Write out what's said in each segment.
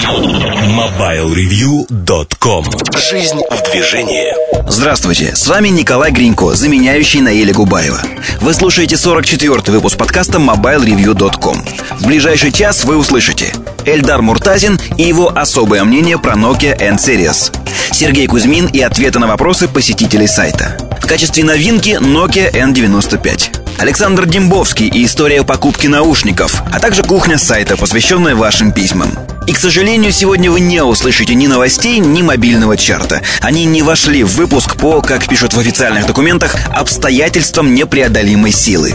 MobileReview.com. Жизнь в движении. Здравствуйте, с вами Николай Гринько, заменяющий Наиля Губаева. Вы слушаете 44-й выпуск подкаста MobileReview.com. В ближайший час вы услышите Эльдар Муртазин и его особое мнение про Nokia N-Series, Сергей Кузьмин и ответы на вопросы посетителей сайта. В качестве новинки Nokia N95, Александр Дембовский и история покупки наушников, а также кухня сайта, посвященная вашим письмам. И, к сожалению, сегодня вы не услышите ни новостей, ни мобильного чарта. Они не вошли в выпуск по, как пишут в официальных документах, обстоятельствам непреодолимой силы.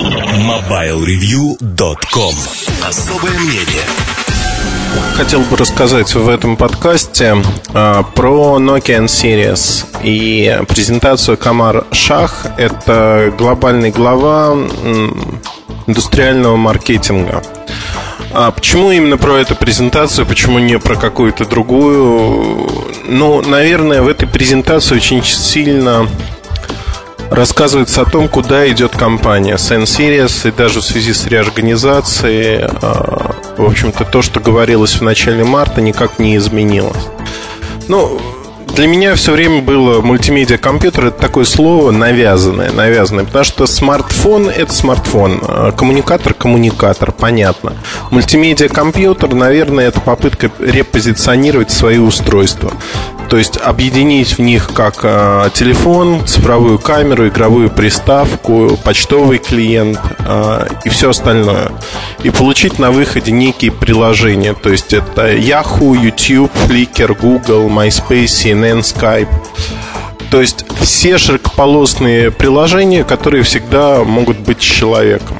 MobileReview.com. Особое мнение. Хотел бы рассказать в этом подкасте про Nokia N-Series и презентацию Камар Шах. Это глобальный глава индустриального маркетинга. Почему именно про эту презентацию, почему не про какую-то другую? Ну, наверное, в этой презентации очень сильно рассказывается о том, куда идет компания с N-Series, и даже в связи с реорганизацией, в общем-то, то, что говорилось в начале марта, никак не изменилось. Ну, для меня все время было мультимедиа-компьютер — это такое слово навязанное, потому что смартфон — это смартфон, коммуникатор, понятно. Мультимедиа-компьютер, наверное, это попытка репозиционировать свои устройства. То есть объединить в них как телефон, цифровую камеру, игровую приставку, почтовый клиент и все остальное. И получить на выходе некие приложения. То есть это Yahoo, YouTube, Flickr, Google, MySpace, CNN, Skype. То есть все широкополосные приложения, которые всегда могут быть с человеком.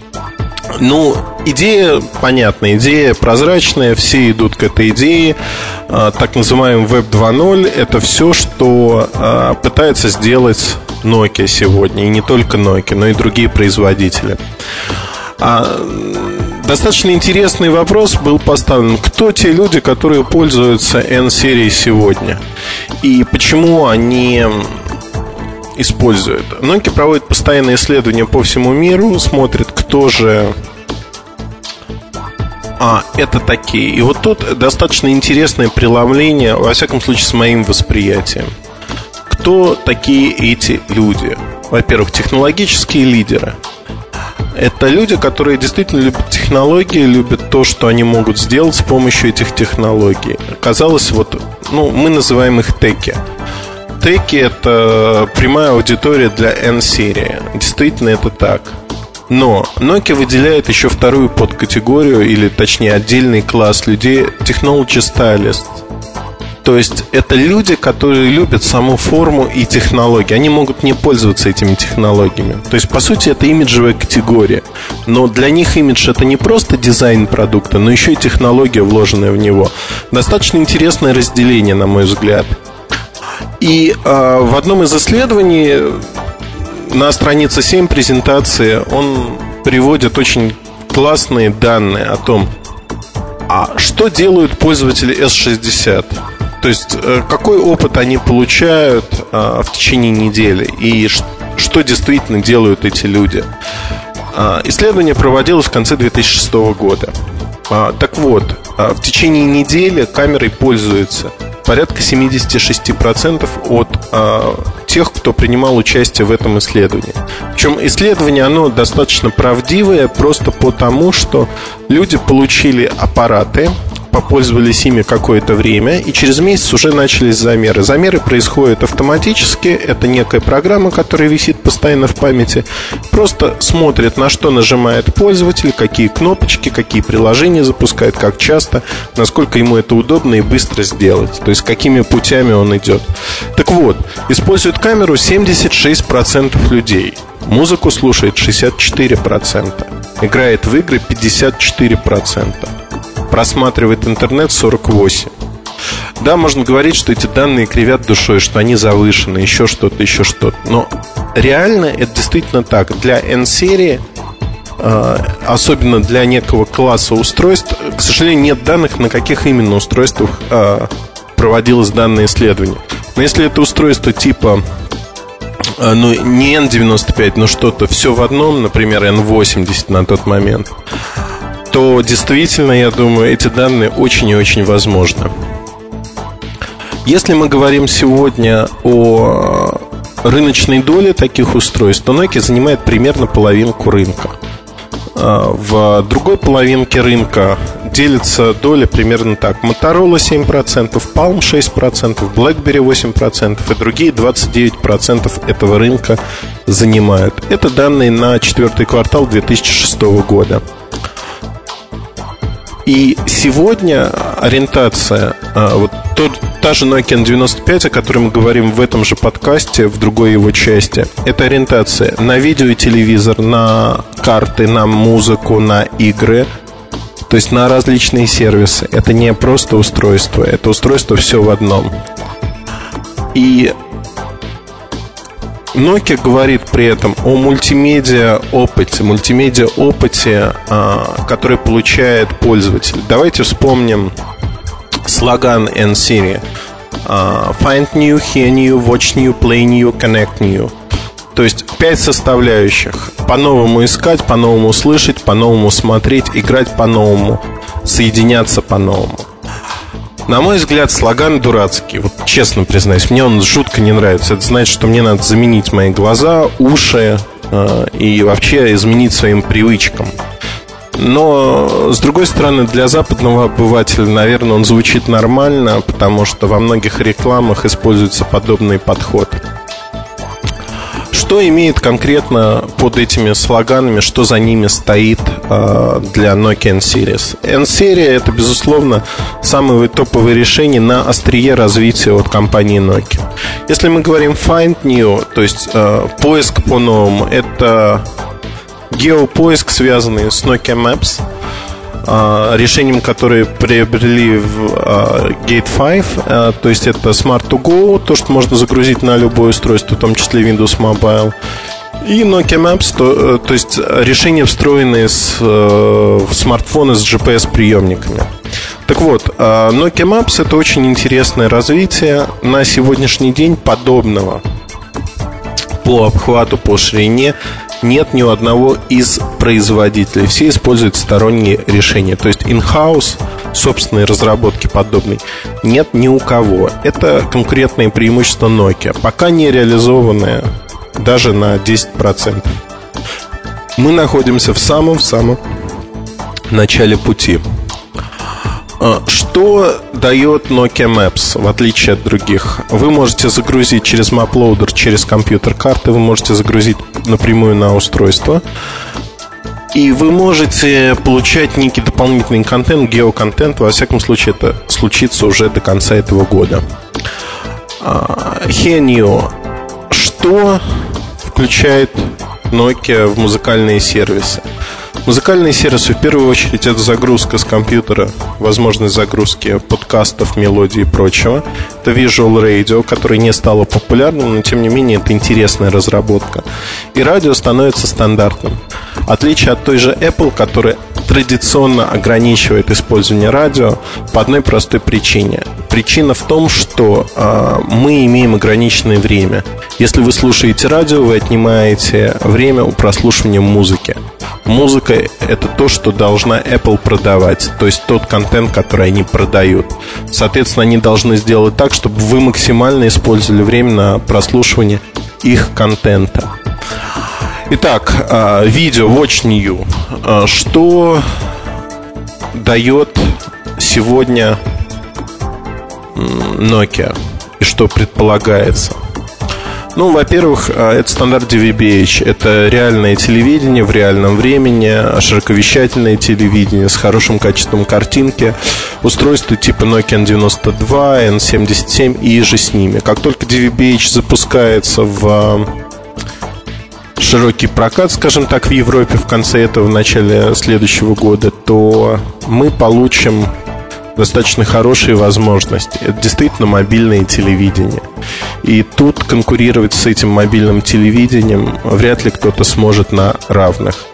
Ну, идея понятная, идея прозрачная, все идут к этой идее. Так называемый Web 2.0 — это все, что пытается сделать Nokia сегодня. И не только Nokia, но и другие производители. Достаточно интересный вопрос был поставлен: кто те люди, которые пользуются N-серией сегодня? И почему они используют? Nokia проводит постоянные исследования по всему миру, смотрит, кто же это такие. И вот тут достаточно интересное преломление, во всяком случае, с моим восприятием. Кто такие эти люди? Во-первых, технологические лидеры. Это люди, которые действительно любят технологии, любят то, что они могут сделать с помощью этих технологий. Казалось, мы называем их теки. Теки — это прямая аудитория для N-серии. Действительно, это так. Но Nokia выделяет еще вторую подкатегорию, или точнее отдельный класс людей — Technology Stylist. То есть это люди, которые любят саму форму и технологии. Они могут не пользоваться этими технологиями. То есть, по сути, это имиджевая категория. Но для них имидж — это не просто дизайн продукта, но еще и технология, вложенная в него. Достаточно интересное разделение, на мой взгляд. И в одном из исследований на странице 7 презентации он приводит очень классные данные о том, что делают пользователи S60. То есть какой опыт они получают в течение недели и что действительно делают эти люди. Исследование проводилось в конце 2006 года. Так вот, в течение недели камерой пользуются порядка 76% от тех, кто принимал участие в этом исследовании. Причем исследование, оно достаточно правдивое, просто потому, что люди получили аппараты, попользовались ими какое-то время, и через месяц уже начались замеры. Замеры происходят автоматически. Это некая программа, которая висит постоянно в памяти. Просто смотрит, на что нажимает пользователь, какие кнопочки, какие приложения запускает, как часто, насколько ему это удобно и быстро сделать. То есть какими путями он идет. Так вот, использует камеру 76% людей. Музыку слушает 64%. Играет в игры 54%. Просматривает интернет 48%. Да, можно говорить, что эти данные кривят душой, что они завышены, еще что-то. Но реально это действительно так. Для N-серии, особенно для некого класса устройств, к сожалению, нет данных, на каких именно устройствах проводилось данное исследование. Но если это устройство типа не N95, но что-то все в одном, например, N80 на тот момент, то действительно, я думаю, эти данные очень и очень возможны. Если мы говорим сегодня о рыночной доле таких устройств, то Nokia занимает примерно половинку рынка. В другой половинке рынка делится доля примерно так: Motorola 7%, Palm 6%, BlackBerry 8% и другие 29% этого рынка занимают. Это данные на 4-й квартал 2006 года. И сегодня ориентация, вот та же Nokia N95, о которой мы говорим в этом же подкасте, в другой его части, это ориентация на видео и телевизор, на карты, на музыку, на игры, то есть на различные сервисы. Это не просто устройство, это устройство все в одном. И Nokia говорит при этом о мультимедиа опыте, который получает пользователь. Давайте вспомним слоган N-Series: Find new, hear new, watch new, play new, connect new. То есть 5 составляющих: по-новому искать, по-новому слышать, по-новому смотреть, играть по-новому, соединяться по-новому. На мой взгляд, слоган дурацкий. Вот честно признаюсь, мне он жутко не нравится. Это значит, что мне надо заменить мои глаза, уши и вообще изменить своим привычкам. Но, с другой стороны, для западного обывателя, наверное, он звучит нормально, потому что во многих рекламах используется подобный подход. Что имеет конкретно под этими слоганами, что за ними стоит для Nokia N-Series? N-серия — это, безусловно, самые топовые решения на острие развития от компании Nokia. Если мы говорим Find New, то есть поиск по-новому, это геопоиск, связанный с Nokia Maps, решением, которые приобрели в Gate 5, то есть это Smart to Go, то, что можно загрузить на любое устройство, в том числе Windows Mobile, и Nokia Maps, то есть решения, встроенные в смартфоны с GPS-приемниками. Так вот, Nokia Maps — это очень интересное развитие. На сегодняшний день подобного по обхвату, по ширине нет ни у одного из производителей. Все используют сторонние решения. То есть in-house, собственной разработки подобной, нет ни у кого. Это конкурентное преимущество Nokia, пока не реализованное даже на 10%. Мы находимся в самом начале пути. Что дает Nokia Maps, в отличие от других? Вы можете загрузить через MapLoader, через компьютер карты, вы можете загрузить напрямую на устройство, и вы можете получать некий дополнительный контент, геоконтент. Во всяком случае, это случится уже до конца этого года. Hear New. Что включает Nokia в музыкальные сервисы? Музыкальные сервисы, в первую очередь, это загрузка с компьютера, возможность загрузки подкастов, мелодий и прочего. Это Visual Radio, которое не стало популярным, но тем не менее это интересная разработка. И радио становится стандартным. Отличие от той же Apple, которая традиционно ограничивает использование радио по одной простой причине. Причина в том, что мы имеем ограниченное время. Если вы слушаете радио, вы отнимаете время у прослушивания музыки. Музыка — это то, что должна Apple продавать, то есть тот контент, который они продают. Соответственно, они должны сделать так, чтобы вы максимально использовали время на прослушивание их контента. Итак, видео Watch New. Что дает сегодня Nokia и что предполагается? Ну, во-первых, это стандарт DVB-H. Это реальное телевидение в реальном времени, широковещательное телевидение с хорошим качеством картинки, устройства типа Nokia N92, N77 и же с ними. Как только DVB-H запускается в широкий прокат, скажем так, в Европе в конце этого, в начале следующего года, то мы получим достаточно хорошие возможности. Это действительно мобильное телевидение. И тут конкурировать с этим мобильным телевидением вряд ли кто-то сможет на равных.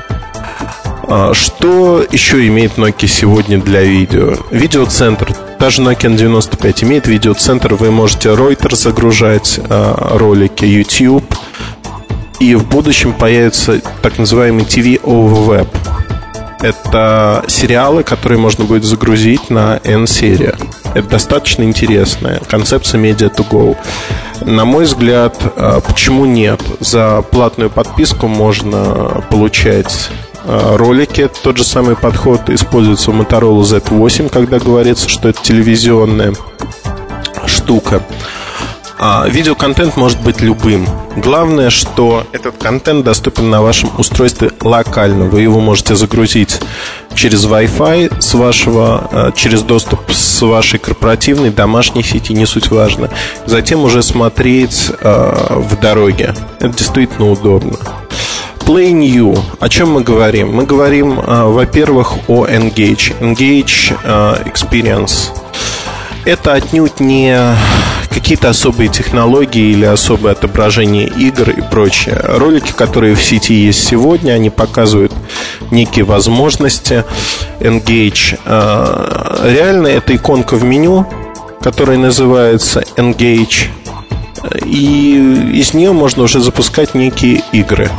Что еще имеет Nokia сегодня для видео? Видеоцентр. Та же Nokia N95 имеет видеоцентр. Вы можете Reuters загружать, ролики, YouTube. И в будущем появится так называемый TV over Web. Это сериалы, которые можно будет загрузить на N-серия. Это достаточно интересная концепция Media to Go. На мой взгляд, почему нет? За платную подписку можно получать ролики. Тот же самый подход используется в Motorola Z8, когда говорится, что это телевизионная штука. Видеоконтент может быть любым. Главное, что этот контент доступен на вашем устройстве локально. Вы его можете загрузить через Wi-Fi с вашего, через доступ с вашей корпоративной, домашней сети, не суть важно. Затем уже смотреть в дороге. Это действительно удобно. Play New. О чем мы говорим? Мы говорим, во-первых, о Engage Experience. Это отнюдь не какие-то особые технологии или особое отображение игр и прочее. Ролики, которые в сети есть сегодня, они показывают некие возможности. Engage. Реально это иконка в меню, которая называется Engage. И из нее можно уже запускать некие игры.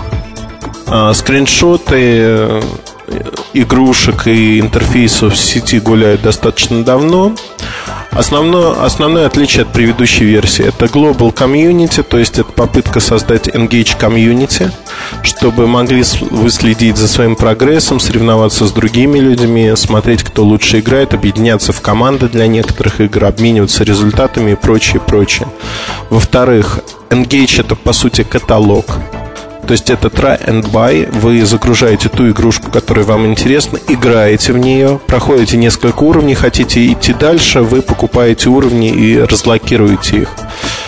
Скриншоты игрушек и интерфейсов в сети гуляют достаточно давно. Основное отличие от предыдущей версии — это Global Community, то есть это попытка создать Engage Community, чтобы могли вы следить за своим прогрессом, соревноваться с другими людьми, смотреть, кто лучше играет, объединяться в команды для некоторых игр, обмениваться результатами и прочее. Во-вторых, Engage — это по сути каталог. То есть это try and buy. Вы загружаете ту игрушку, которая вам интересна, играете в нее, проходите несколько уровней, хотите идти дальше, вы покупаете уровни и разблокируете их.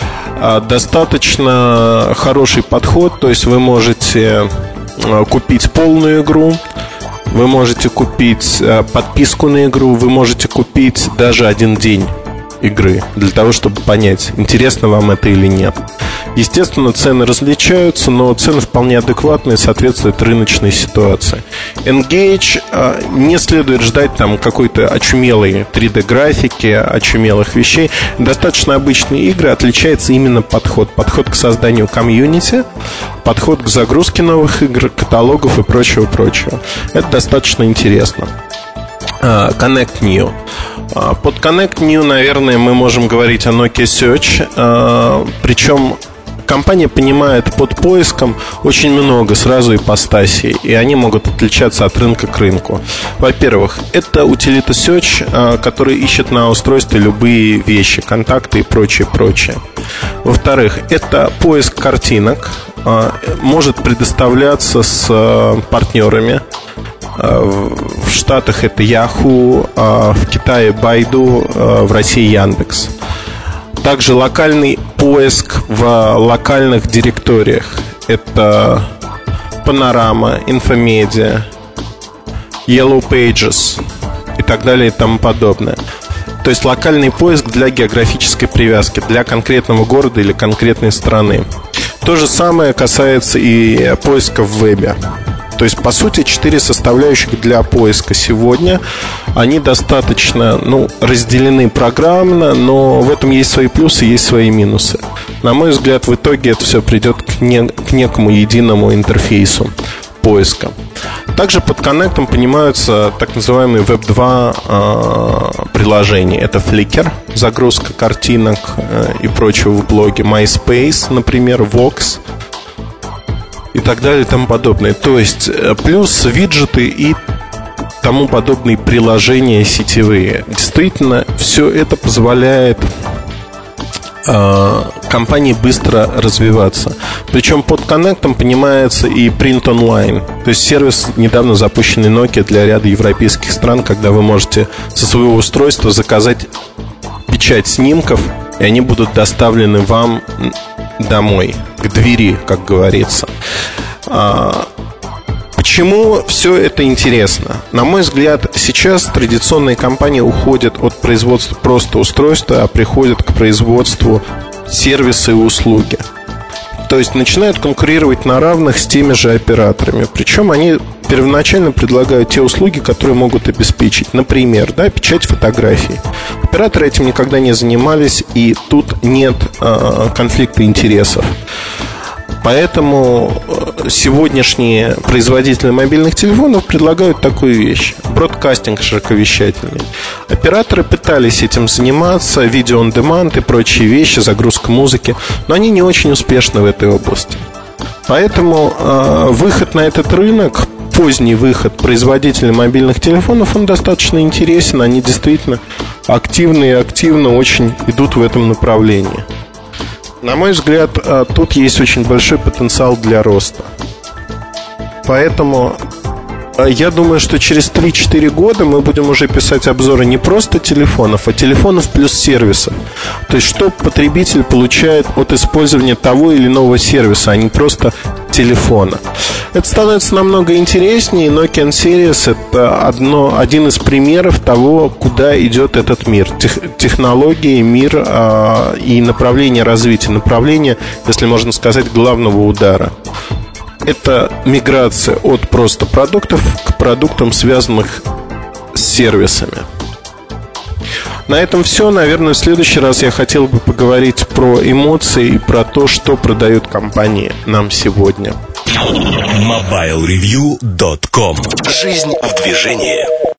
Достаточно хороший подход. То есть вы можете купить полную игру, вы можете купить подписку на игру, вы можете купить даже один день игры для того, чтобы понять, интересно вам это или нет. Естественно, цены различаются, но цены вполне адекватные, соответствуют рыночной ситуации. Engage не следует ждать там какой-то очумелой 3D-графики, очумелых вещей. Достаточно обычные игры, отличается именно подход. Подход к созданию комьюнити, подход к загрузке новых игр, каталогов и прочего. Это достаточно интересно. Connect New. Под Connect New, наверное, мы можем говорить о Nokia Search. Причем компания понимает под поиском очень много сразу ипостасей, и они могут отличаться от рынка к рынку. Во-первых, это утилита Search, который ищет на устройстве любые вещи, контакты и прочее. Во-вторых, это поиск картинок, может предоставляться с партнерами. В Штатах это Yahoo, в Китае Baidu, в России Яндекс. Также локальный поиск в локальных директориях. Это Panorama, Infomedia, Yellow Pages и так далее и тому подобное. То есть локальный поиск для географической привязки, для конкретного города или конкретной страны. То же самое касается и поиска в вебе. То есть, по сути, 4 составляющих для поиска сегодня. Они достаточно разделены программно, но в этом есть свои плюсы, есть свои минусы. На мой взгляд, в итоге это все придет к некому единому интерфейсу поиска. Также под коннектом понимаются так называемые Web 2 приложения. Это Flickr, загрузка картинок и прочего в блоге, MySpace, например, Vox и так далее и тому подобное. То есть плюс виджеты и тому подобные приложения сетевые. Действительно, все это позволяет компании быстро развиваться. Причем под коннектом понимается и Print Online. То есть сервис, недавно запущенный Nokia для ряда европейских стран, когда вы можете со своего устройства заказать печать снимков, и они будут доставлены вам домой, к двери, как говорится. Почему все это интересно? На мой взгляд, сейчас традиционные компании уходят от производства просто устройства, а приходят к производству сервиса и услуги. То есть начинают конкурировать на равных с теми же операторами. Причем они первоначально предлагают те услуги, которые могут обеспечить. Например, печать фотографий. Операторы этим никогда не занимались, и тут нет конфликта интересов. Поэтому сегодняшние производители мобильных телефонов предлагают такую вещь: бродкастинг широковещательный. Операторы пытались этим заниматься, видео on demand и прочие вещи, загрузка музыки, но они не очень успешны в этой области. Поэтому выход на этот рынок, поздний выход производителей мобильных телефонов, он достаточно интересен. Они действительно активно очень идут в этом направлении. На мой взгляд, тут есть очень большой потенциал для роста. Поэтому я думаю, что через 3-4 года мы будем уже писать обзоры не просто телефонов, а телефонов плюс сервисов. То есть, что потребитель получает от использования того или иного сервиса, а не просто телефона. Это становится намного интереснее. Nokia N-Series — это один из примеров того, куда идет этот мир. Технологии, мир и направление развития. Направление, если можно сказать, главного удара. Это миграция от просто продуктов к продуктам, связанных с сервисами. На этом все. Наверное, в следующий раз я хотел бы поговорить про эмоции и про то, что продают компании нам сегодня. MobileReview.com. Жизнь в движении.